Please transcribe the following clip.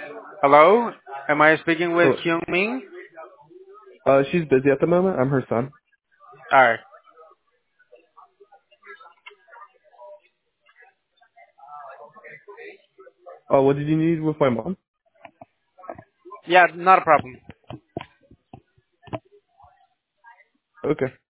Hello? Am I speaking with Hello. Kyung Ming? She's busy at the moment. I'm her son. Alright. What did you need with my mom? Yeah, not a problem. Okay.